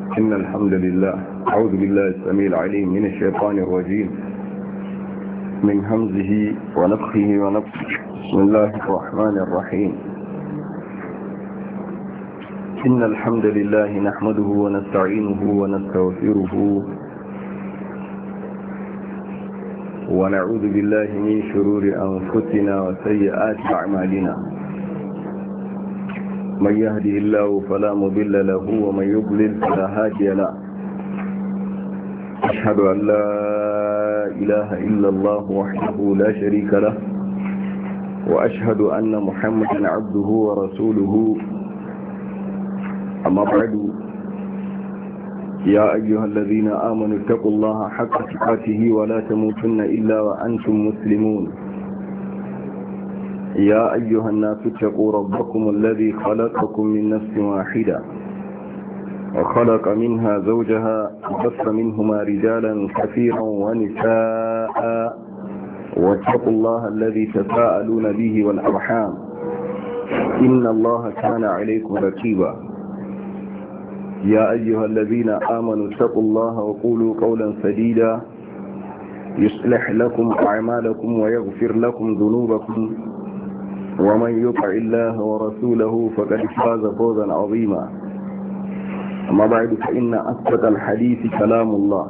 إن الحمد لله أعوذ بالله السميع العليم من الشيطان الرجيم من همزه ونفخه ونفخه بسم الله الرحمن الرحيم إن الحمد لله نحمده ونستعينه ونستغفره ونعوذ بالله من شرور أنفسنا وسيئات أعمالنا من يهده الله فلا مضل له ومن يضلل فلا هادي له أشهد أن لا إله إلا الله وحده لا شريك له وأشهد أن محمدا عبده ورسوله أما بعد يا أيها الذين آمنوا اتقوا الله حق تقاته ولا تموتن إلا وأنتم مسلمون يا أيها الناس اتقوا ربكم الذي خلقكم من نفس واحدة وخلق منها زوجها وبث منهما رجالا كثيرا ونساء واتقوا الله الذي تساءلون به والأرحام إن الله كان عليكم رقيبا يا أيها الذين آمنوا اتقوا الله وقولوا قولا سديدا يصلح لكم أعمالكم ويغفر لكم ذنوبكم ومن يطع الله ورسوله فقد فاز فوزا عظيما أما بعد فإن أصدق الحديث كلام الله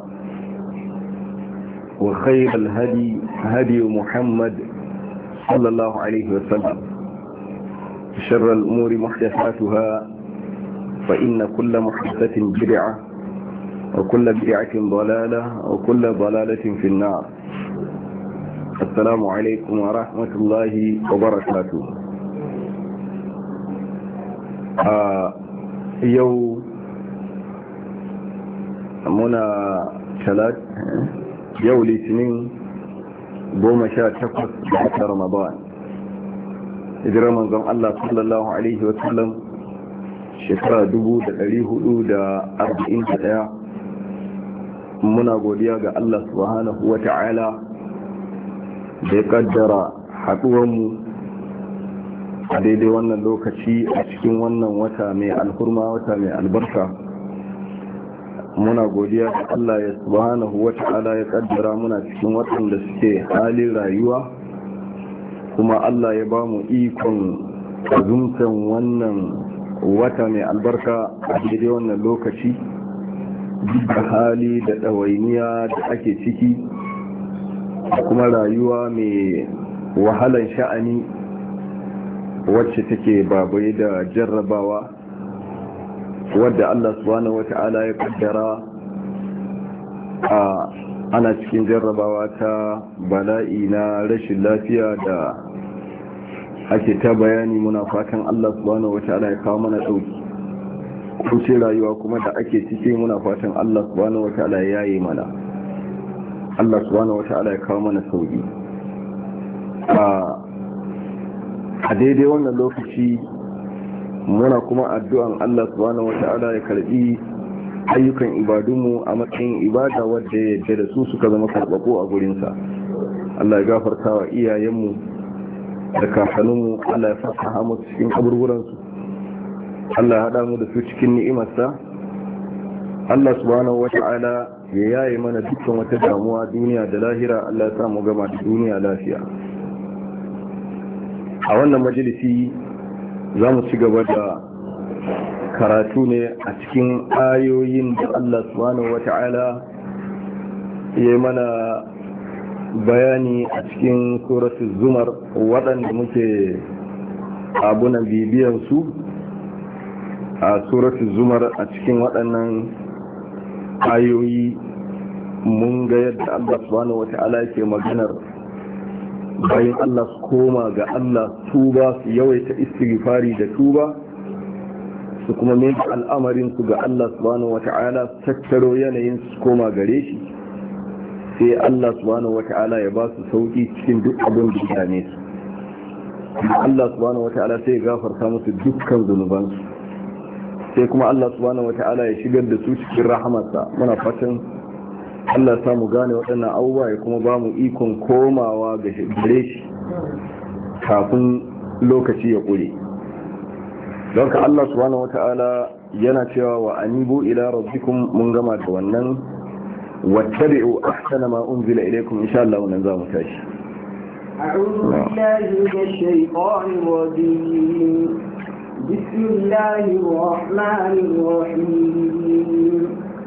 وخير الهدي هدي محمد صلى الله عليه وسلم شر الأمور محدثاتها فإن كل محدثة بدعة وكل بدعة ضلالة وكل ضلالة في النار. السلام عليكم ورحمة الله وبركاته. يوم منا ثلاث يوم الاثنين 18 رمضان إذا رمضان الله صلى الله عليه وسلم shekara 1441 muna godiya ga Allah subhanahu wa ta'ala da ya kaddara haɗuwanmu a daidai wannan lokaci a cikin wannan wata mai alhurma wata mai albarka. Muna godiya ga Allah ya subhanahu wa ta'ala ya kaddara muna cikin waɗanda suke halin rayuwa kuma Allah ya ba mu ikon azumtan wannan wata mai albarka a daidai wannan lokaci da hali da ɗawainiya da ake ciki da kuma rayuwa mai wahalan sha'ani wacce take babai da jarrabawa wadda Allah subhanahu wata'ala ya kaddara ana cikin jarrabawa ta bala'i na rashin lafiya da ake ta bayani. Muna fatan Allah subhanahu wata'ala ya kawo mana dauki kuce rayuwa kuma da ake cike muna fatan Allah subhanahu wata'ala ya yaye mana. Allah subhanahu wata'ala ya kawo mana sauki a daidai wannan lokaci. Muna kuma addu'an Allah subhanahu wata'ala ya karbi ayyukan ibadunmu a matsayin ibada wadda ya yarda da su suka zama karbako a gurinsa. Allah ya gafarta wa iyayenmu da kakanninmu, Allah ya fasaha musu cikin kaburburansu, Allah ya haɗa mu da su cikin ni'imarsa. Allah subhanahu wata'ala ya yaye mana dukkan wata damuwa duniya da lahira. Allah ya sa mu gama da duniya lafiya. A wannan majalisi za mu ci gaba da karatu ne a cikin ayoyin da Allah subhanahu wata'ala ya yi mana bayani a cikin suratul zumar waɗanda muke abunan bibiyan su a suratul zumar. A cikin waɗannan ayoyi mun ga yadda Allah subhanahu wata'ala yake maganar bayan Allah su koma ga Allah, tuba su yawaita istighfari da tuba su kuma mai al'amarin su ga Allah subhanahu wata'ala, tattaro yanayin su koma gare shi, sai Allah subhanahu wata'ala ya ba su sauki cikin duk abin da ya dame su. Allah subhanahu wata'ala sai ya gafarta musu dukkan zunubansu, sai kuma Allah subhanahu wata'ala ya shigar da su cikin rahamarsa. Muna fatan Allah ya mu gane waɗannan abubuwa ya kuma ba mu ikon komawa ga gare shi kafin lokaci ya ƙure. don ka Allah subhanahu wata'ala yana cewa wa anibu ila rabbikum mun gama da wannan wattabi'u ahsana ma unzila ilaykum insha Allah wannan za mu tashi a'udhu billahi minash shaitanir rajim bismillahir rahmanir rahim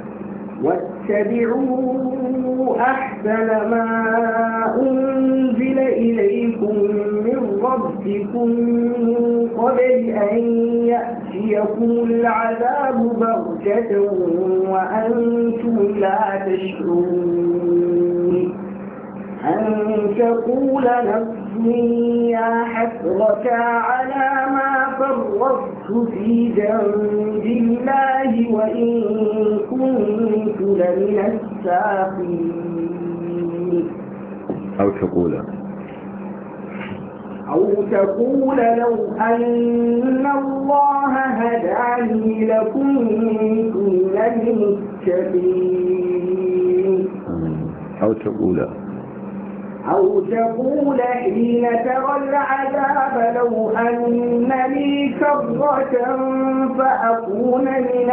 واتبعوا أحسن ما أنزل إليكم من ربكم من قبل أن يأتيكم العذاب بغتة وأنتم لا تشعرون أن تقول نفس يا حسرة على ما فرطت في جنب الله وإن كنت لمن الساخرين أو تقول لو أن الله هداني لكنت من المتقين أو تقول حين ترى العذاب لو أن لي كرة فأكون من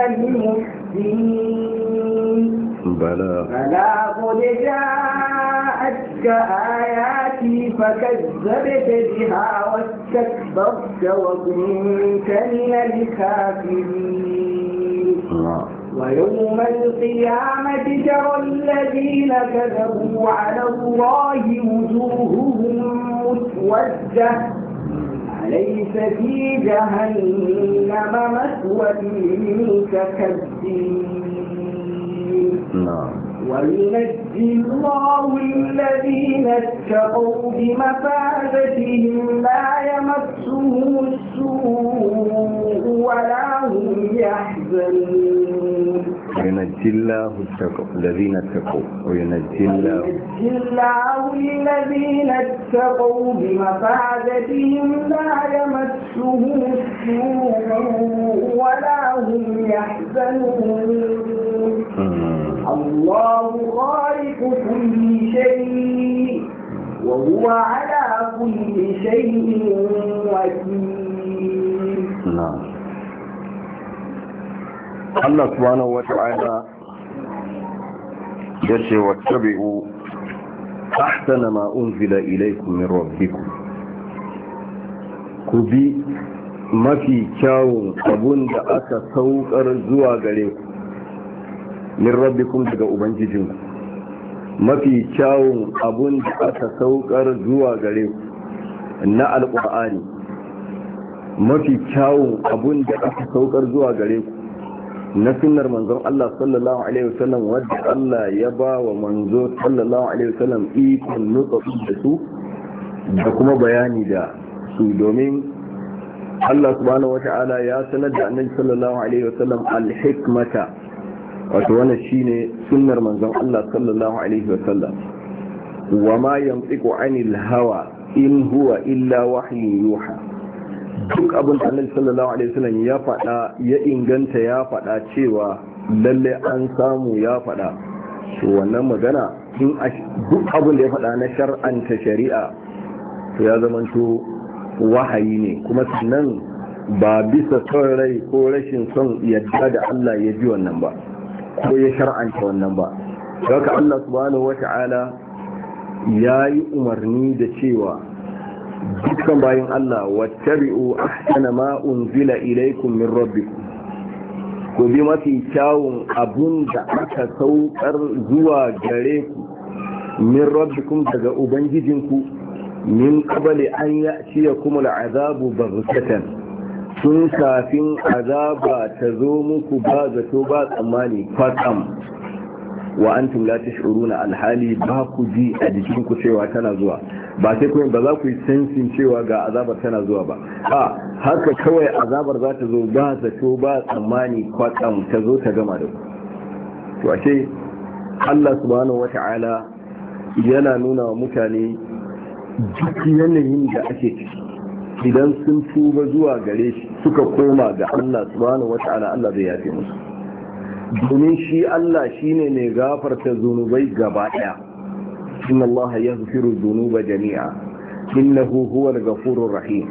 المحسنين بلى قد جاءتك آياتي فكذبت بها واستكبرت وكنت من الكافرين ويوم القيامة ترى الذين كذبوا على الله وجوههم مسودة أليس في جهنم مثوى للمتكبرين وينجي الله الذين اتقوا بمفازتهم لا يمسهم السوء ولا هم يحزنون وينجي الله الذين اتقوا وينجي الله الذين اتقوا بمفازتهم لا يمسهم السوء ولا هم يحزنون الله خالق كل شيء وهو على كل شيء وكيل. نعم. الله سبحانه وتعالى يشي واتبعوا أحسن ما أنزل إليكم من ربكم كبي ما في كاون أبون دا أكا سوكر زوا غريكم min rabbikum daga ubangijinku mafi kyawun abun da aka saukar zuwa gare ku na alqur'ani mafi kyawun abun da aka saukar zuwa gare ku na sunnar manzon Allah sallallahu alaihi wasallam wadda Allah ya ba wa manzo sallallahu alaihi wasallam ikon nutsu da su da kuma bayani da su domin Allah subhanahu wata'ala ya sanar da annabi sallallahu alaihi wasallam al-hikmata wato wannan shine sunnar manzon Allah sallallahu alaihi wasallam wa ma yantiqu anil hawa in huwa illa wahyu yuha duk abin da Annabi sallallahu alaihi wasallam ya faɗa ya inganta ya faɗa cewa lalle an samu ya faɗa to wannan magana in duk abin da ya faɗa na shar'anta shari'a to ya zamanto wahayi ne kuma sannan ba bisa son rai ko rashin son yadda da Allah ya ji wannan ba ko ya shar'anta wannan ba. Haka Allah subhanahu wata'ala ya yi umarni da cewa dukkan bayan Allah wattabi'u ahsana ma unzila ilaykum min rabbikum ku bi mafi kyawun abun da aka saukar zuwa gare ku min rabbikum daga ubangijinku min qabli an ya'tiyakum al'azabu baghtatan tun kafin azaba ta zo muku ba zato ba tsammani kwatsam wa antum la tash'uruna alhali ba ku ji a jikinku cewa tana zuwa ba sai kuma ba za ku yi sensin cewa ga azabar tana zuwa ba haka kawai azabar za ta zo ba zato ba tsammani kwatsam ta zo ta gama da ku to ashe Allah subhanahu wata'ala yana nuna wa mutane duk yanayin da ake ciki idan sun tuba zuwa gare shi suka koma ga Allah subhanahu wata'ala Allah zai yafe musu domin shi Allah shine mai gafarta zunubai gaba daya inna Allah yaghfiru dhunuba jami'a innahu huwal ghafurur rahim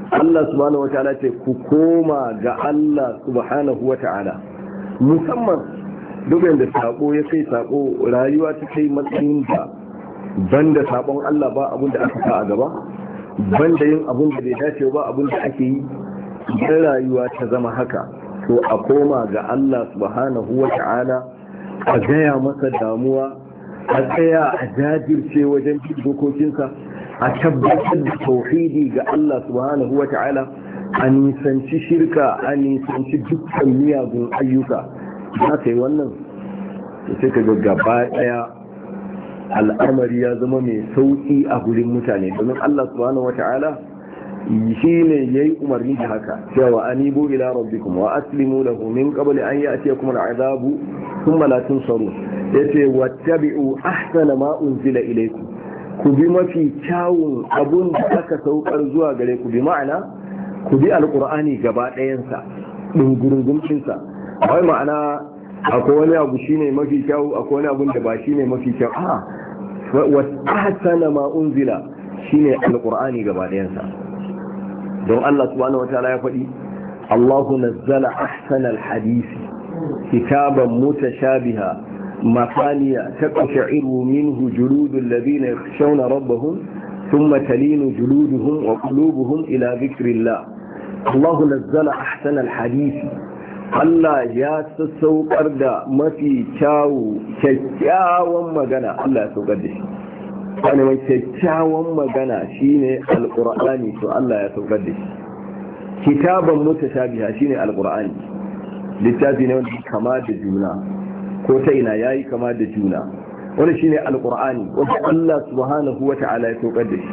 Allah subhanahu wata'ala ce ku koma ga Allah subhanahu wata'ala, musamman duk da sako ya kai sako, rayuwa ta kai matsayin da banda sabon Allah ba abin da aka sa a gaba, banda yin abin da bai dace ba abin da ake yi. Idan rayuwa ta zama haka, to a koma ga Allah subhanahu wata'ala, a gaya masa damuwa, a tsaya a jajirce wajen dokokinsa, a tabbatar da tauhidi ga Allah subhanahu wa ta'ala, a nisanci shirka, a nisanci dukkan miyagun ayyuka. Za ka yi wannan sai ka gaba daya al'amari ya zama mai sauki a gurin mutane, domin Allah subhanahu wa ta'ala shi ne ya yi umarni da haka, cewa anibu ila rabbikum wa aslimu lahu min qabli an ya'tiyakum al'adabu thumma la tunsaru. Yace wattabi'u ahsana ma unzila ilaykum, ku bi mafi kyawun abun da aka saukar zuwa gare ku, bi ma'ana ku bi alqur'ani gaba ɗayansa dungurunguncinsa. Wai ma'ana akwai wani abu shine mafi kyawu, akwai wani abun da ba shine mafi kyawu. Wa ahsana ma unzila shine alqur'ani gaba ɗayansa. don Allah subhanahu wataala ya faɗi Allahu nazzala ahsana alhadisi kitaban mutashabiha مثانية تقشعر منه جلود الذين يخشون ربهم ثم تلين جلودهم وقلوبهم إلى ذكر الله. الله نزل أحسن الحديث. Allah ya sassaukar da mafi kyakkyawan magana, Allah ya saukar da shi. Wani mai kyakkyawan magana shine Alƙur'ani, to Allah ya saukar da shi. Kitaban mutashabiha shine Alƙur'ani. Littafi ne wanda kama da juna, ko ta ina yayi kama da juna. Wani shine Alƙur'ani wanda Allah subhanahu wata'ala ya saukar da shi.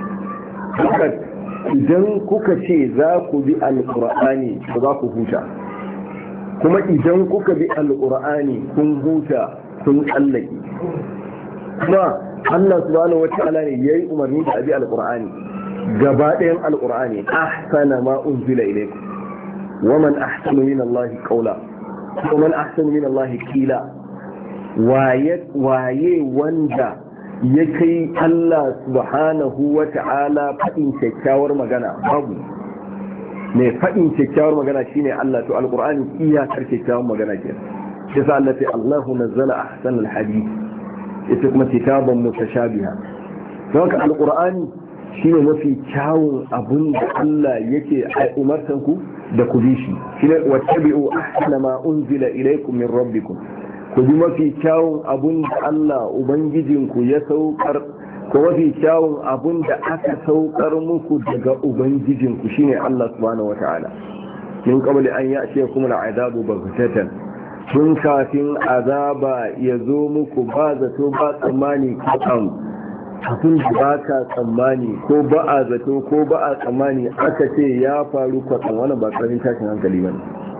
Idan kuka ce za ku bi Alƙur'ani ba za ku huta. Kuma idan kuka bi alƙur'ani kun huta kun tsallake. Kuma Allah subhanahu wata'ala ne yayi umarni da abi alƙur'ani gaba ɗayan alƙur'ani ahsana ma unzila ilaykum wa man ahsanu min Allah qawla wa man ahsanu min Allah qila. Waye wanda ya kai Allah subhanahu wata'ala faɗin kyakkyawar magana? Babu. mai faɗin kyakkyawar magana shine Allah, to alqur'ani iyakar kyakkyawar magana ke. Yasa Allah sai Allahu nazzala ahsan alhadith, ita kuma kitaban mutashabiha. Don haka alqur'ani shine mafi kyawun abun da Allah yake umartan ku da ku bi shi. Shine wattabi'u ahsana ma unzila ilaykum min rabbikum. Ku bi mafi kyawun abun da Allah ubangijinku ya saukar, ko mafi kyawun abun da aka saukar muku daga ubangijinku shine Allah subhanahu wata'ala. Min qabli an ya'tiyakum al'adabu baghtatan, tun kafin azaba ya zo muku ba zato ba tsammani ko abun da ba ka tsammani ko ba a zato ko ba a tsammani aka ce ya faru kwatsam. Wannan ba karamin tashin hankali bane,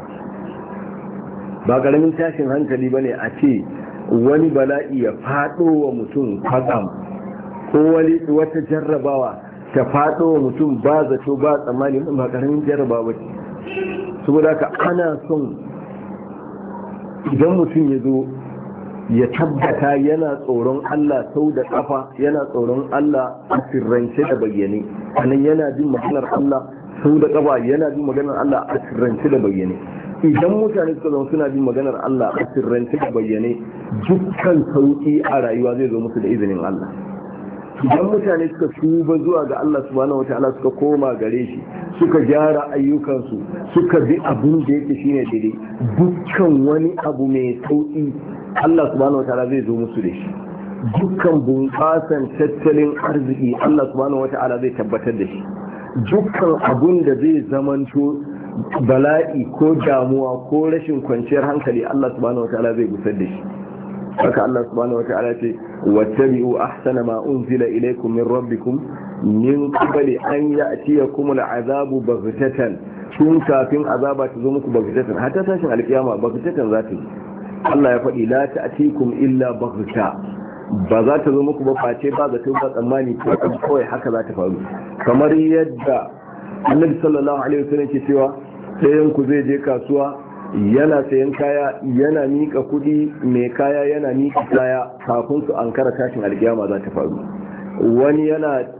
ba karamin tashin hankali bane a ce wani bala'i ya faɗo wa mutum kwatsam, ko wata jarrabawa ta faɗo wa mutum ba zato ba tsammani. ba ƙaramin jarrabawa ce. Saboda haka ana son idan mutum ya zo ya tabbata yana tsoron Allah sau da ƙafa, yana tsoron Allah a sirrance da bayyane, sannan yana jin maganar Allah sau da ƙafa, yana jin maganar Allah a sirrance da bayyane. Idan mutane suka zama suna jin maganar Allah a sirrance da bayyane, dukkan sauƙi a rayuwa zai zo musu da izinin Allah. Idan mutane suka tuba zuwa ga Allah subhanahu wataala, suka koma gare shi, suka gyara ayyukansu, suka bi abin da yake shine daidai, dukkan wani abu mai sauki Allah subhanahu wataala zai zo musu da shi. Dukkan bunƙasan tattalin arziki Allah subhanahu wataala zai tabbatar da shi. Dukkan abun da zai zamanto bala'i ko damuwa ko rashin kwanciyar hankali Allah subhanahu wataala zai gusar da shi. haka Allah subhanahu wata'ala ce wattabi'u ahsana ma unzila ilaykum min rabbikum min qabli an ya'tiyakum al'azabu baghtatan, tun kafin azaba ta zo muku baghtatan. hatta tashin alkiyama baghtatan za ta yi. Allah ya faɗi la ta'tikum illa baghta, ba za ta zo muku ba face ba zato ba tsammani, ko kawai haka za ta faru. Kamar yadda Annabi sallallahu alaihi wasallam ke cewa ɗayan ku zai je kasuwa yana sayan kaya, yana mika kudi, mai kaya yana mika kaya, kafin su ankara tashin alkiyama za ta faru. Wani yana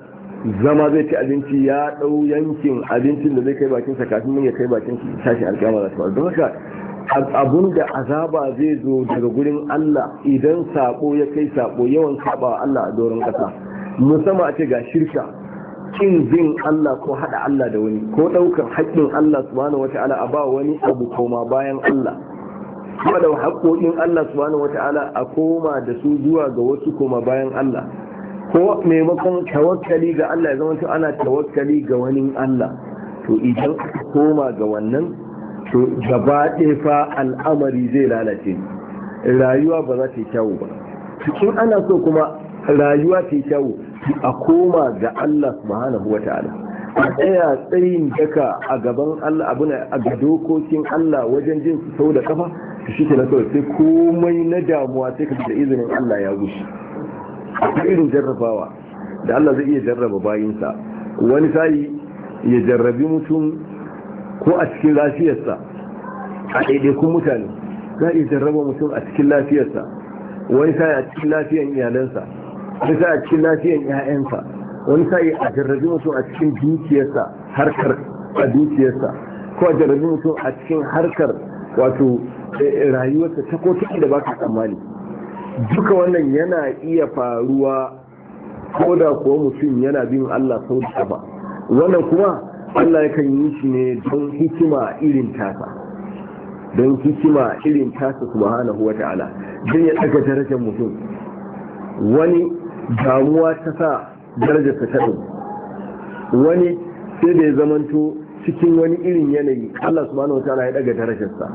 zama zai ci abinci ya ɗau yankin abincin da zai kai bakinsa kafin ya kai bakin tashi alƙiyama za ta faru. Don haka abun da azaba zai zo daga gurin Allah idan sako ya kai sako, yawan saba Allah a doron ƙasa, musamman a ce ga shirka, kin bin Allah ko hada Allah da wani, ko ɗaukar haƙƙin Allah subhanahu wata'ala a ba wani abu koma bayan Allah, kuma da haƙƙoƙin Allah subhanahu wata'ala a koma da su zuwa ga wasu koma bayan Allah, ko maimakon tawakkali ga Allah ya zama ana tawakkali ga wani Allah. To idan aka koma ga wannan, to gaba ɗaya fa al'amari zai lalace, rayuwa ba za ta yi kyawu ba. Cikin ana so kuma rayuwa ta yi kyawu, a koma ga Allah subhanahu wa ta'ala, a tsaya tsayin daka a gaban Allah, abu a ga dokokin Allah wajen jin su sau da kafa, shi ke na kawai sai komai na damuwa sai ka da izinin Allah ya gushi. Akwai irin jarrabawa da Allah zai iya jarraba bayinsa, wani sa'i ya jarrabi mutum ko a cikin lafiyarsa, a ɗaiɗaikun mutane za a iya jarraba mutum a cikin lafiyarsa, wani sa'i a cikin lafiyan iyalansa, wani sa'i a cikin lafiyan 'ya'yansa, wani sa'i a jarrabi mutum a cikin dukiyarsa, harkar a dukiyarsa, ko a jarrabi mutum a cikin harkar wato rayuwarsa ta ko da ba ka tsammani. Duka wannan yana iya faruwa ko da kuwa mutum yana bin Allah sau da ƙafa. Wannan kuma Allah yakan yi shi ne don hikima irin tasa, don hikima irin tasa subhanahu wa ta'ala, don ya ɗaga darajar mutum. Wani damuwa ta sa darajarsa ta ɗau, wani sai da ya zamanto cikin wani irin yanayi Allah subhanahu wa ta'ala ya ɗaga darajarsa.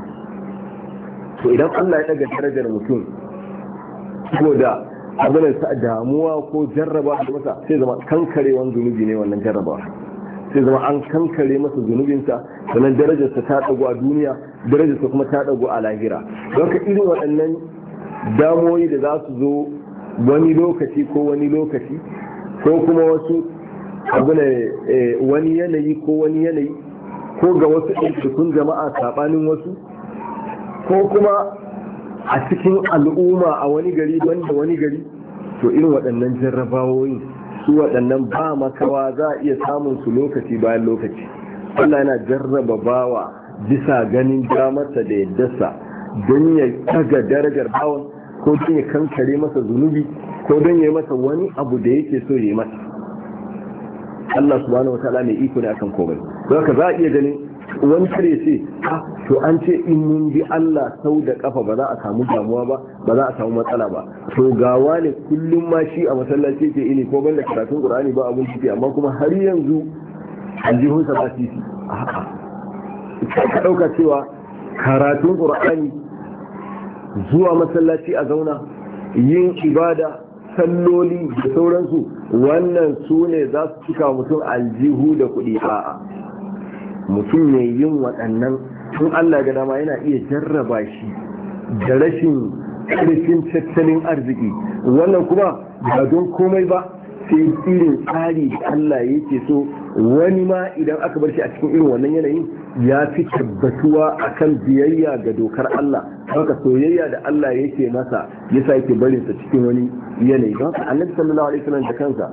To idan Allah ya ɗaga darajar mutum saboda abin da damuwa ko jarraba da masa, sai zama kankarewan zunubi ne wannan jarraba, sai zama an kankare masa zunubinsa, sannan darajarsa ta dago a duniya, darajarsa kuma ta dago a lahira. Don ka irin waɗannan damoyi da za su zo wani lokaci ko wani lokaci, ko kuma wasu abu ne wani yanayi ko wani yanayi, ko ga wasu ɗaiɗaikun jama'a saɓanin wasu, ko kuma a cikin al'umma a wani gari wanda wani gari, to irin waɗannan jarrabawoyin su waɗannan ba makawa za a iya samun su lokaci bayan lokaci. Allah yana jarraba bawa bisa ganin damarsa da yaddarsa don ya ɗaga darajar bawan, ko don ya kankare masa zunubi, ko don ya yi masa wani abu da yake so ya yi masa. Allah subhanahu wataala mai iko ne akan komai. Don haka za a iya ganin wani kare ce, to an ce in mun bi Allah sau da kafa ba za a samu damuwa ba, ba za a samu matsala ba. To gawa ne kullum ma shi a masallaci ke ini ko banda karatun Qur'ani ba abun ciki, amma kuma har yanzu aljihunsa ba sisi. A'a, ka dauka cewa karatun Qur'ani, zuwa masallaci a zauna, yin ibada, salloli da sauransu, wannan su ne za su cika mutum aljihu da kuɗi. A'a, mutum ne yin waɗannan tun Allah ga dama yana iya jarraba shi da rashin ƙarfin tattalin arziki. Wannan kuma ba don komai ba, sai irin tsari da Allah yake so. Wani ma idan aka bar shi a cikin irin wannan yanayin ya fi tabbatuwa akan biyayya ga dokar Allah. Haka soyayya da Allah yake masa yasa yake barin sa cikin wani yanayi. Don haka Annabi sallallahu alaihi wasallam da kansa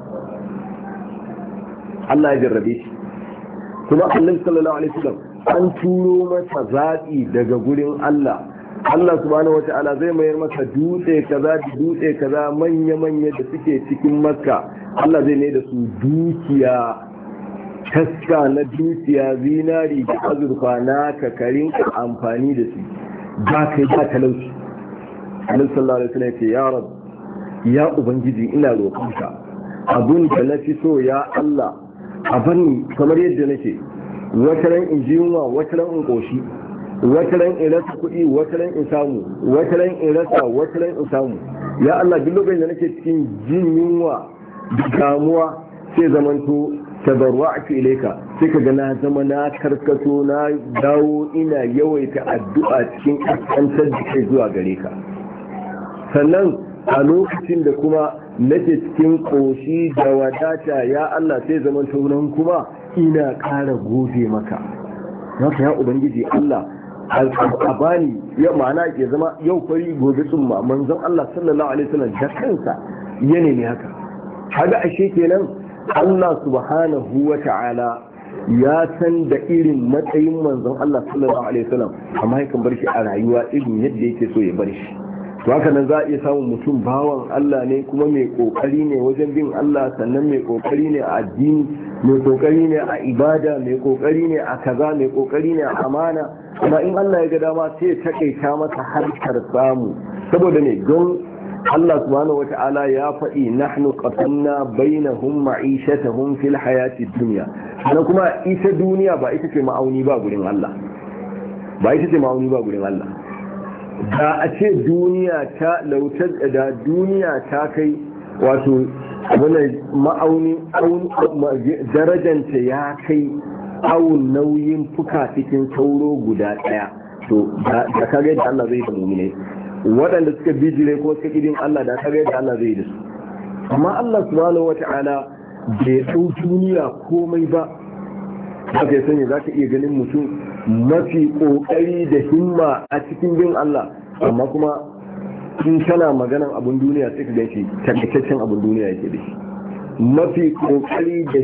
Allah ya jarrabe shi, kuma Annabi sallallahu alaihi wasallam an turo masa zaɓi daga gurin Allah. Allah subhanahu wata'ala zai mayar masa dutse kaza da dutse kaza manya-manya da suke cikin Makka, Allah zai mai da su dukiya, taska na dukiya, zinari da azurfa na kakarin amfani da su, ba kai ba talauci. Annabi sallallahu alaihi wasallam ya ce, ya Rabb, ya Ubangiji, ina roƙonka abun da na fi so, ya Allah, a bani kamar yadda nake, wataran in ji yunwa, wataran in ƙoshi, wataran in rasa kuɗi, wataran in samu, wataran in rasa, wataran in samu. Ya Allah, duk lokacin da nake cikin jin yunwa da damuwa, sai zamanto tabarra'tu ilayka, sai ka ga na zama na karkato, na dawo ina yawaita addu'a cikin kaskantar da kai zuwa gare ka. Sannan a lokacin da kuma nake cikin ƙoshi da wadata, ya Allah, sai zaman tunan kuma ina ƙara gode maka. Haka ya Ubangiji Allah, a bani ya ma'ana ya zama yau fari gobe tsumma. Manzon Allah sallallahu alaihi wasallam da kansa ya nemi haka. Kaga ashe kenan Allah subhanahu wa ta'ala ya san da irin matsayin manzon Allah sallallahu alaihi wasallam amma yakan bar shi a rayuwa irin yadda yake so ya bar shi. To haka nan za a iya samun mutum bawan Allah ne kuma mai kokari ne wajen bin Allah, sannan mai kokari ne a addini, mai kokari ne a ibada, mai kokari ne a kaza, mai kokari ne a amana, amma in Allah ya ga dama sai ya takaita masa harkar samu. Saboda ne don Allah subhanahu wata'ala ya faɗi nahnu qasamna bainahum ma'ishatahum fil hayati dunya. Sannan kuma ita duniya ba ita ce ma'auni ba gurin Allah. Ba ita ce ma'auni ba gurin Allah. Da a ce duniya ta lautar da duniya ta kai wato ma'auni darajanta ya kai awun nauyin fuka cikin sauro guda ɗaya, to da kage da Allah zai da mu'mine waɗanda suka bijire ko suka kidin Allah, da kage da Allah zai da su. Amma Allah subhanahu wata'ala bai ɗau duniya komai ba. Haka ya sanya za ka iya ganin mutum mafi ƙoƙari da himma a cikin bin Allah, amma kuma in kana maganan abin duniya sai ka gan shi takaitaccen abin duniya yake da shi. Mafi ƙoƙari da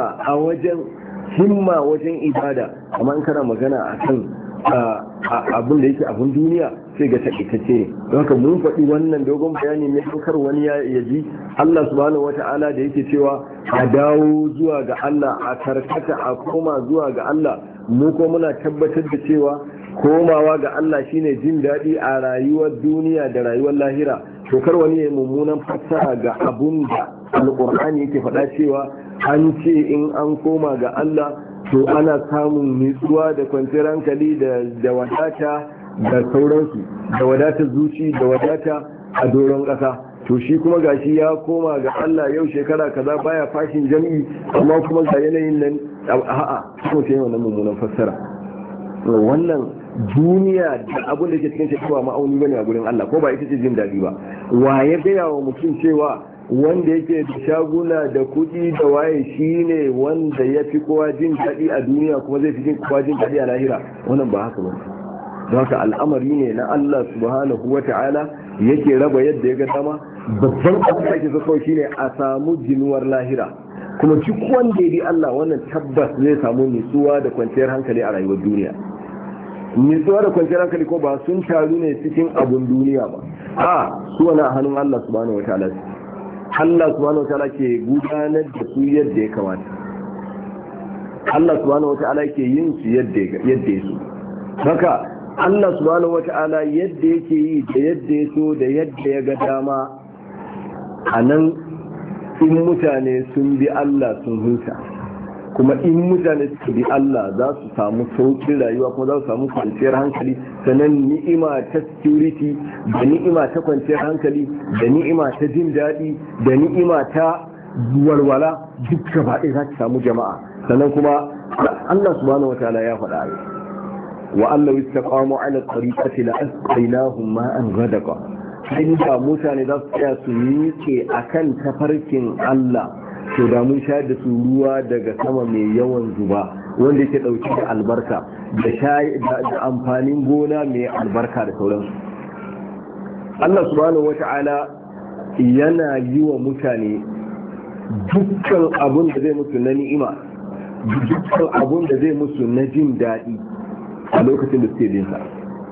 himma wajen ibada, amma in kana magana a kan abin da yake abin duniya sai ga takaitacce ne. Don haka mun faɗi wannan dogon bayani ne kar wani ya ji Allah subhanahu wata'ala da yake cewa a dawo zuwa ga Allah, a karkata a koma zuwa ga Allah. Mu ko muna tabbatar da cewa komawa ga Allah shine jin daɗi a rayuwar duniya da rayuwar lahira. To kar wani ya mummunan fassara ga abun da alƙur'ani yake faɗa cewa an ce in an koma ga Allah to ana samun nutsuwa da kwanciyar hankali da wadata da sauransu, da wadatar zuci da wadata a doron ƙasa. To shi kuma gashi ya koma ga Allah yau shekara kaza baya fashin jami'i, amma kuma ga yanayin nan a'a kuma ta yi wannan mummunan fassara. Wannan duniya da abin da ke cikin cewa ma'auni bane a gurin Allah, ko ba ita ce jin daɗi ba. Wa ya gaya wa mutum cewa wanda yake da shaguna da kuɗi da waye shine wanda ya fi kowa jin daɗi a duniya kuma zai fi kowa jin daɗi a lahira? Wannan ba haka ba. Don haka al'amari ne na Allah subhanahu wa ta'ala yake raba yadda ya ga dama. Babban abin da ake so kawai shine a samu jinuwar lahira, kuma duk wanda ya bi Allah wannan tabbas zai samu nutsuwa da kwanciyar hankali a rayuwar duniya. Nutsuwa da kwanciyar hankali ko ba sun taru ne cikin abun duniya ba, a su wani a hannun Allah subhanahu wa ta'ala. Allah subhanahu wa ta'ala ke gudanar da su yadda ya kamata. Allah subhanahu wa ta'ala ke yin su yadda ya so. Haka Allah subhanahu wa ta'ala yadda yake yi da yadda ya so da yadda ya ga dama. A nan in mutane sun bi Allah sun huta, kuma in mutane suka bi Allah za su samu sauƙin rayuwa, kuma za su samu kwanciyar hankali. Sannan ni'ima ta security da ni'ima ta kwanciyar hankali da ni'ima ta jin daɗi da ni'ima ta walwala duk gaba ɗaya za ta samu jama'a. Sannan kuma Allah subhanahu wataala ya faɗa wa Allah istaqamu ala tariqati la asqaynahum ma'an ghadaqa. Inda mutane za su tsaya su miƙe akan tafarkin Allah, to da mun shayar da su ruwa daga sama mai yawan zuba wanda yake dauke da albarka da amfanin gona mai albarka da sauransu. Allah subhanahu wata'ala yana yi wa mutane dukkan abun da zai musu na ni'ima, dukkan abun da zai musu na jin daɗi a lokacin da suke jin sa.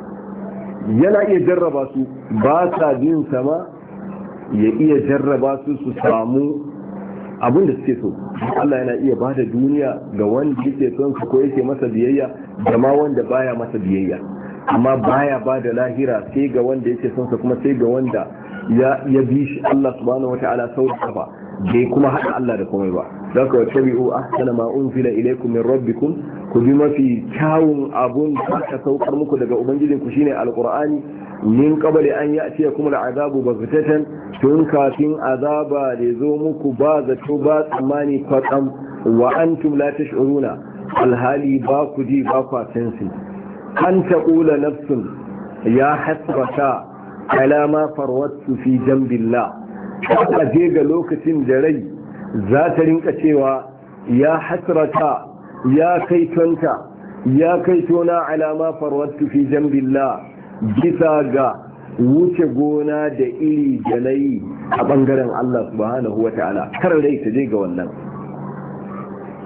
Yana iya jarraba su ba sa jin sama, ya iya jarraba su su samu abin da suke so. Allah yana iya bada duniya ga wanda yake son su ko yake masa biyayya da ma wanda baya masa biyayya, amma baya bada lahira sai ga wanda yake son sa, kuma sai ga wanda ya bi shi Allah subhanahu wataala sau da kafa, bai kuma haɗa Allah da komai ba. Zaka tabi'u ahsana ma unzila ilaykum min rabbikum, ku bi mafi kyawun abun da aka saukar muku daga ubangijinku shine alqur'ani, min qabli an ya'tiyakum al'adabu baghtatan, tun kafin azaba da zo muku ba zato ba tsammani kwatsam, wa antum la tash'uruna, alhali ba ku ji ba ku sansi. an taqula nafsun ya hasrata ala ma farwattu fi jambillah, a je ga lokacin da rai za ta rinka cewa ya hasrata, ya kaitonta, ya kaitona ala ma farwattu fi jambillah, bisa ga wuce gona da iri da nayi a bangaren Allah subhanahu wa ta'ala. Kar rai ta je ga wannan,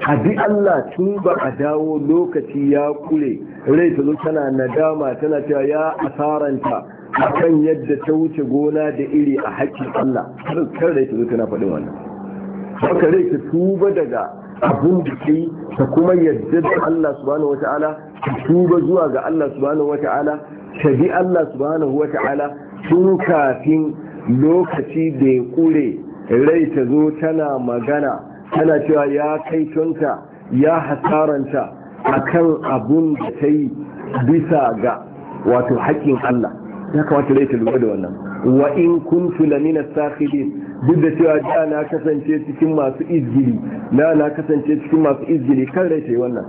a bi Allah tun ba a dawo lokaci ya kure rai ta zo tana nadama tana cewa ya asaranta akan yadda ta wuce gona da iri a haƙƙin Allah kar rai ta zo tana faɗin wannan haka rai ta tuba daga abun da ke ta kuma yadda da Allah subhanahu wata'ala ta tuba zuwa ga Allah subhanahu wata'ala ta bi Allah subhanahu wata'ala tun kafin lokaci da ya kure rai ta zo tana magana tana cewa ya kai tonta ya hasaranta akan abun da ta yi bisa ga wato haƙƙin Allah ya kamata rai ta lura da wannan wa in kuntu lamina sakhidin duk da cewa da na kasance cikin masu izgili na kasance cikin masu izgili kan rai ta yi wannan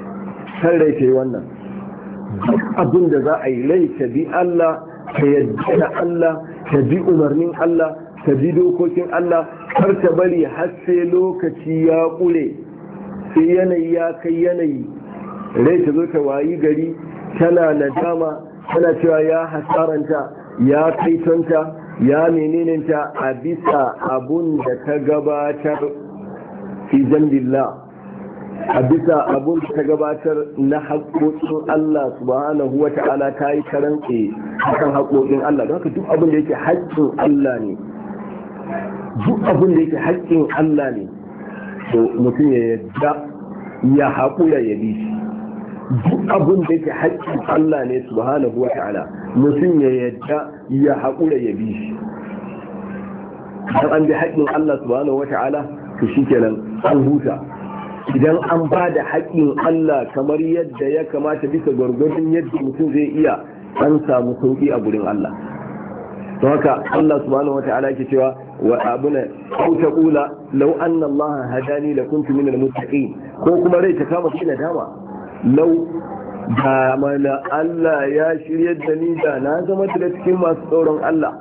duk abin da za a yi rai ta bi Allah ka yadda da Allah ka bi umarnin Allah ka bi dokokin Allah kar ta bari har sai lokaci ya kure sai yanayi ya kai yanayi rai ta zo ta wayi gari tana nadama tana cewa ya hasaranta ya kaitonta ya menenenta a bisa abun da ta gabatar fi zambillah a bisa abun da ta gabatar na haƙoƙin Allah subhanahu wa ta'ala ta yi karantse kan haƙoƙin Allah don haka duk abin da yake haƙƙin Allah ne duk abin da yake haƙƙin Allah ne to mutum ya yadda ya haƙura ya bi shi duk abin da yake haƙƙin Allah ne subhanahu wa ta'ala mutum ya yadda ya haƙura ya bi shi idan an bi haƙƙin Allah subhanahu wa ta'ala to shikenan an huta idan an ba da haƙƙin Allah kamar yadda ya kamata bisa gwargwadon yadda mutum zai iya an samu sauƙi a gurin Allah don haka Allah subhanahu wa ta'ala ke cewa wa abuna au taqula law anna Allah hadani lakuntu minal muttaqin ko kuma rai ta kama shi nadama lau da mana Allah ya shirye da ni da na zama da cikin masu tsoron Allah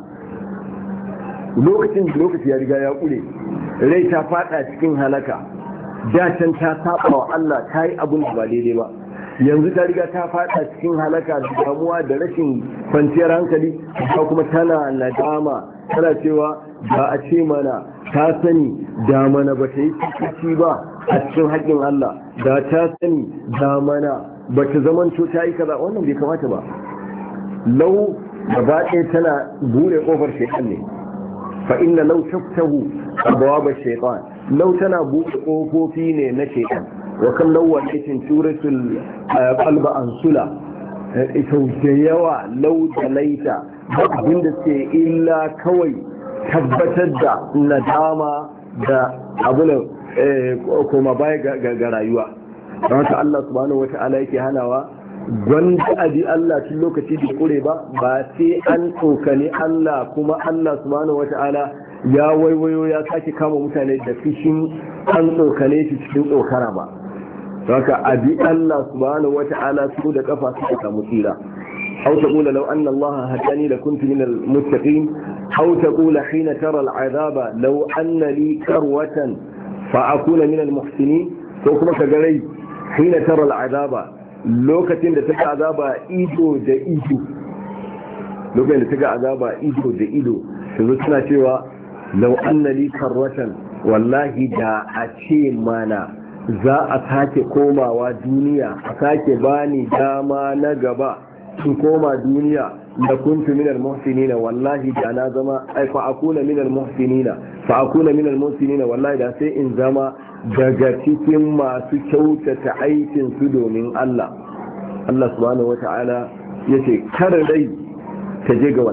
lokaci ya riga ya kure rai ta fada cikin halaka da can ta saba wa Allah ta yi abin da ba daidai ba yanzu ta riga ta fada cikin halaka da damuwa da rashin kwanciyar hankali ta kuma tana nadama tana cewa ba a ce mana ta sani da mana ba ta yi cikaci ba a cikin haƙƙin Allah da ta sani da mana ba ta zamanto ta yi kaza wannan bai kamata ba lau gaba ɗaya tana bude ƙofar shaitan ne fa inna lau taftahu abwaba shaitan lau tana bude ƙofofi ne na shaitan wa kan lawan cikin suratul qalba ansula ita da yawa lau da laita abinda ce illa kawai tabbatar da nadama da abunan koma baya ga rayuwa don haka Allah subhanahu wata'ala yake hanawa gwanda abi Allah tun lokaci da kure ba sai an tsokane Allah kuma Allah subhanahu wata'ala ya waiwayo ya sake kama mutane da fishin an tsokane shi cikin tsokara ba don haka abi Allah subhanahu wata'ala su da kafa suka samu tsira أو تقول لو أن الله هداني لكنت من المتقين أو تقول حين ترى العذاب لو أن لي كروة فأكون من المحسنين فأكون كجري حين ترى العذاب لو كتن لتقع عذاب إيدو دا إيدو لو كتن لتقع عذاب إيدو دا إيدو فذلك سوى لو أن لي كروة والله دا أشي مانا za a sake komawa duniya a sake bani dama na gaba in koma duniya da kuntu minal muhsinina wallahi da na zama fa akuna minal muhsinina wallahi da sai in zama daga cikin masu kyautata aikin su domin Allah subhanahu wata'ala yace kar rai ta je ga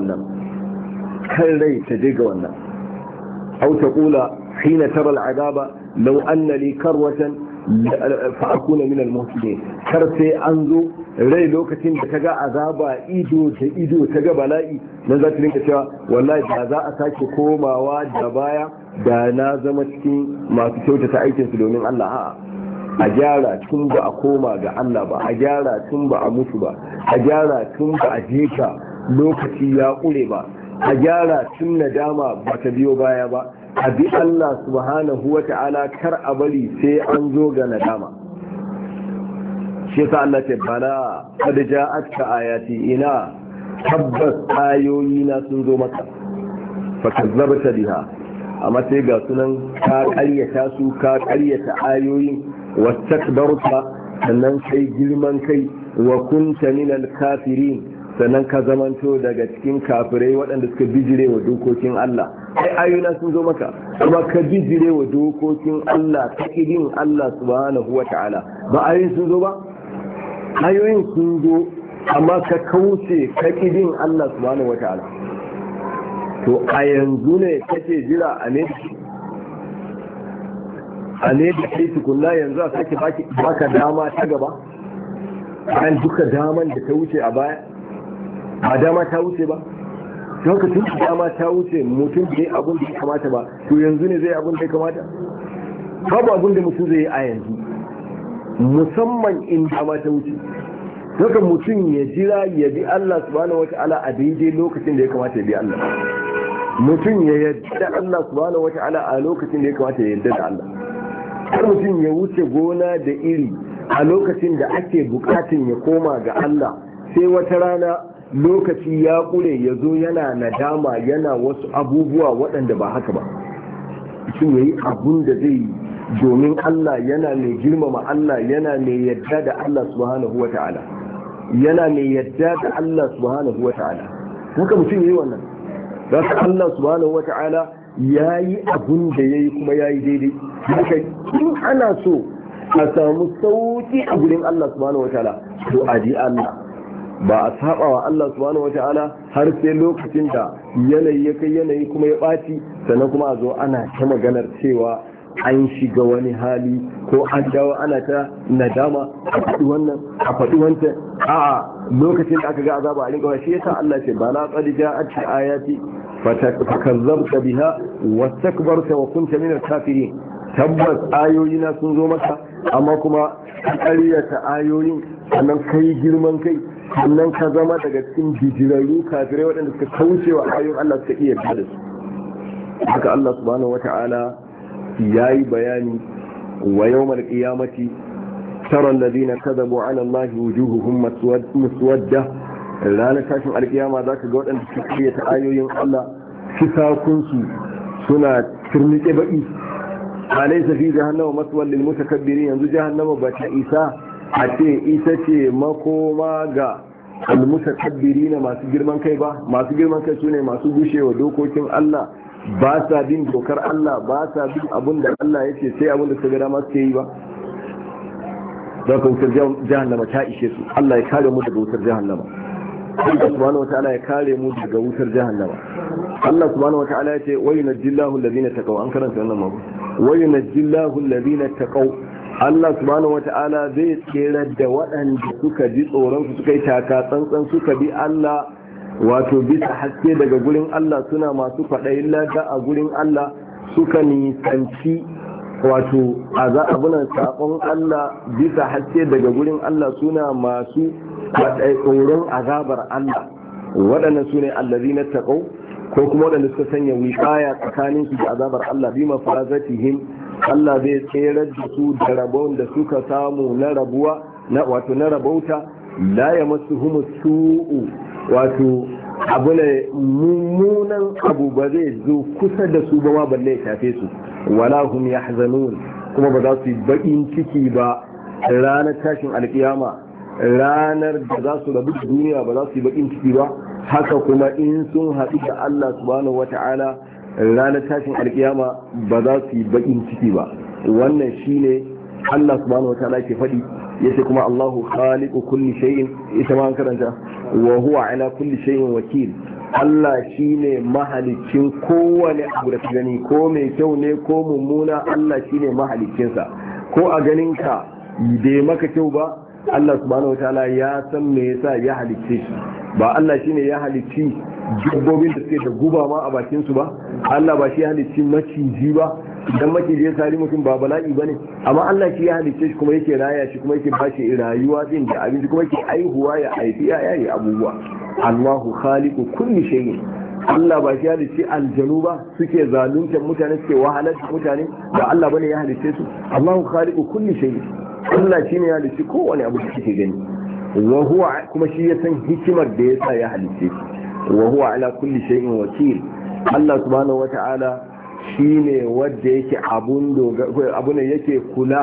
wannan aw taqula hina tara al'adaba law anna li karwatan fa akuna minal muhsinin kar sai an zo rai lokacin da ta ga azaba ido da ido ta ga bala'i nan za ta rinka cewa wallahi da za a sake komawa da baya da na zama cikin masu kyautata aikin su domin Allah a gyara tun ba a koma ga Allah ba a gyara tun ba a mutu ba a gyara tun ba a jika lokaci ya kure ba a gyara tun nadama ba ta biyo baya ba a bi Allah subhanahu wa ta'ala kar a bari sai an zo ga nadama shi yasa Allah ce bala kad ja'atka ayati ina tabbas ayoyi na sun zo maka fa kazzabta biha amma sai ga sunan ka ƙaryata su ka ƙaryata ayoyin wastakbarta sannan kai girman kai wa kunta minal kafirin sannan ka zamanto daga cikin kafirai waɗanda suka bijire wa dokokin Allah. Ai ayoyina sun zo maka kuma ka bijire wa dokokin Allah ta idin Allah subhanahu wa ta'ala. Ba ayoyin sun zo ba? Ayoyin sun zo amma ka kauce ka idin Allah subhanahu wa ta'ala. To a yanzu ne kake jira a ne da kai tukunna yanzu a sake baka dama ta gaba bayan duka daman da ta wuce a baya ba dama ta wuce ba don ka tuka dama ta wuce mutum bai abin da ya kamata ba to yanzu ne zai abin da ya kamata babu abin da mutum zai yi a yanzu musamman in dama ta wuce don ka mutum ya jira ya bi Allah subhanahu wata'ala a daidai lokacin da ya kamata ya bi Allah mutum ya yarda Allah subhanahu wata'ala a lokacin da ya kamata ya yarda da Allah har mutum ya wuce gona da iri a lokacin da ake bukatun ya koma ga Allah sai wata rana lokaci ya kure ya zo yana nadama yana wasu abubuwa waɗanda ba haka ba mutum ya yi abun da zai yi domin Allah yana mai girmama Allah yana mai yadda da Allah subhanahu wa ta'ala yana mai yadda da Allah subhanahu wa ta'ala haka mutum ya yi wannan za ka Allah subhanahu wa ta'ala ya yi abun da ya yi kuma ya yi daidai haka in ana so a samu sauki a gurin Allah subhanahu wa ta'ala to a ji Allah ba a saba wa Allah subhanahu wa ta'ala har sai lokacin da yanayi ya kai yanayi kuma ya ɓaci sannan kuma a zo ana ta maganar cewa an shiga wani hali ko an dawo ana ta nadama a faɗi wannan a faɗi wancan a'a lokacin da aka ga azaba a rinka shi yasa Allah ce bala qad ja'at ayati fakazzabta biha wastakbarta wa kunta minal kafirin tabbas ayoyina sun zo maka amma kuma ƙaryata ayoyin sannan kai girman kai sannan ka zama daga cikin bijirarru kafirai waɗanda suka kauce wa ayoyin Allah suka iya da su haka Allah subhanahu wata'ala yayi bayani wa yawmal qiyamati tara alladhina kadhabu ala Allah wujuhuhum muswadda ranar tashin alkiyama zaka ga waɗanda suka ƙaryata ayoyin Allah fisakunsu suna turnike baki alaysa fi jahannama maswal lil mutakabbirin yanzu jahannama ba ta isa a ce ita ce makoma ga almutakabbirin masu girman kai ba masu girman kai sune masu gushewa dokokin Allah ba sa bin dokar Allah ba sa bin abin da Allah ya ce sai abin da suka ga dama suke yi ba don ka wutar jahannama ta ishe su Allah ya kare mu daga wutar jahannama Allah subhanahu wataala ya kare mu daga wutar jahannama Allah subhanahu wataala ya ce wa yunajjillahu alladhina taqaw an karanta wannan mako wa yunajjillahu alladhina taqaw Allah subhanahu wata'ala zai tsere da waɗanda suka ji tsoron su suka yi taka tsantsan suka bi Allah wato bisa haske daga gurin Allah suna masu faɗayin lada a gurin Allah suka nisanci wato abunan saƙon Allah bisa haske daga gurin Allah suna masu tsoron azabar Allah waɗannan su ne allazina taqaw ko kuma waɗanda suka sanya wiƙaya tsakaninsu da azabar Allah bi mafarazatihim Allah zai tserar da su da rabon da suka samu na rabuwa wato na rabauta la ya masu humu su'u wato abu ne mummunan abu ba zai zo kusa da su ba ma balle ya shafe su wala hum yahzanun kuma ba za su yi bakin ciki ba ranar tashin alkiyama ranar da za su rabu da duniya ba za su yi bakin ciki ba haka kuma in sun haɗu da Allah subhanahu wata'ala ranar tashin alkiyama ba za su yi bakin ciki ba wannan shine Allah subhanahu wataala ke faɗi yace kuma Allahu khaliqu kulli shay'in ita ma an karanta wa huwa ala kulli shay'in wakil Allah shine mahalicin kowane abu da ka gani ko mai kyau ne ko mummuna Allah shine mahalicin sa ko a ganin ka bai maka kyau ba Allah subhanahu wataala ya san me yasa ya halicce shi ba Allah shine ya halicci dabbobin da suke da guba ma a bakin su ba Allah ba shi ya halicci maciji ba idan maciji ya sari mutum ba bala'i bane amma Allah shi ya halicce shi kuma yake raya shi kuma yake bashi rayuwa din da abinci kuma yake aihuwa ya haifi ya yi abubuwa Allahu khaliqu kulli shay'in Allah ba shi ya halicci aljanu ba suke zaluntar mutane suke wahalar da mutane ba Allah bane ya halicce su Allahu khaliqu kulli shay'in Allah shine ya halicci kowane abu da kike gani wa huwa kuma shi ya san hikimar da yasa ya halicce shi wa huwa ala kulli shay'in wakil Allah subhanahu wata'ala shine wanda yake abun yake kula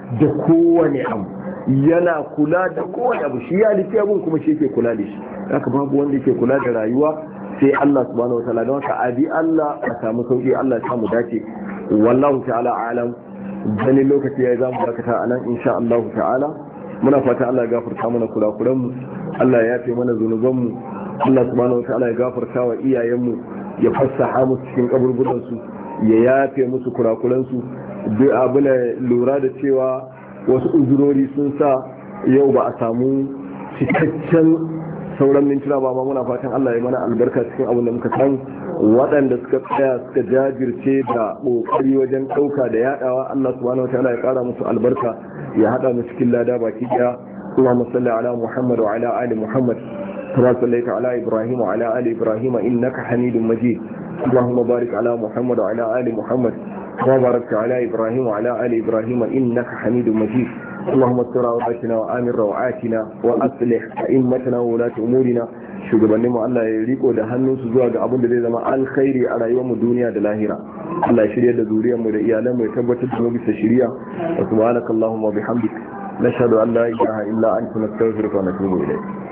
da kowane abu, yana kula da kowane abu, shi ya halitta abun kuma shi yake kula da shi. Haka babu wanda yake kula da rayuwa sai Allah subhanahu wataala. Don haka abi Allah a samu sauki, Allah ya samu dace. Wallahu ta'ala alam. Ganin lokaci yayi zamu dakata anan insha Allah ta'ala. Muna fata Allah ya gafarta mana kurakuran mu, Allah ya yafe mana zunuban mu, Allah subhanahu wataala ya gafarta wa iyayen mu, ya fassaha musu cikin kaburburan su, ya yafe musu kurakuran su. Duk abu ne lura da cewa wasu uzurori sun sa yau ba a samu cikakken sauran mintuna ba, muna fatan Allah ya mana albarka cikin abin da muka san. Waɗanda suka tsaya suka jajirce da ƙoƙari wajen ɗauka da yaɗawa, Allah subhanahu wataala ya ƙara musu albarka, ya haɗa mu cikin lada baki ɗaya. Allahumma salli ala Muhammad wa ala ali Muhammad kama sallaita ala Ibrahim wa ala ali Ibrahim innaka Hamidum Majid. Allahumma barik ala Muhammad wa ala ali Muhammad kama barakta ala Ibrahim wa ala ali Ibrahim innaka Hamidum Majid. اللهم استر عوراتنا وآمن روعاتنا وأصلح أئمتنا وولاة أمورنا. shugabannin mu Allah ya riko da hannunsu zuwa ga abin da zai zama alkhairi a rayuwar mu duniya da lahira. Allah ya shirya da zuriyar mu da iyalan mu, ya tabbatar da mu bisa shiriya. Subhanakallahumma bihamdik nashhadu an la ilaha illa anta nastaghfiruka wa natubu ilayk.